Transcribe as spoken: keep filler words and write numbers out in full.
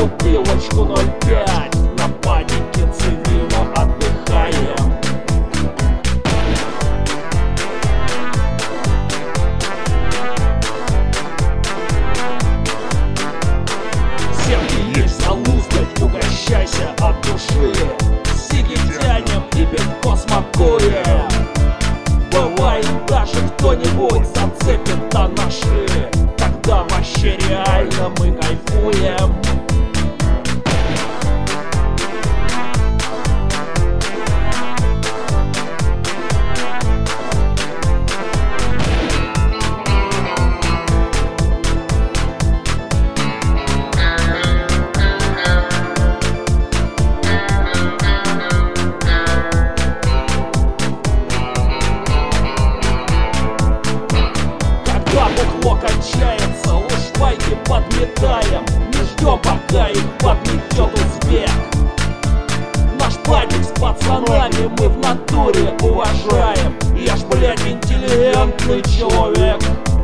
бутылочку ноль пять. На панике цивильно отдыхаем. Всем есть залуздать, угощайся от души. Сиги тянем и пивко смакуем. Бывает даже кто-нибудь зацепит на наши. Тогда вообще реально мы кайфуем. Бухло кончается, лужбайки подметаем. Не ждем, пока их подметет узбек. Наш паник с пацанами мы в натуре уважаем. Я ж, блядь, интеллигентный человек.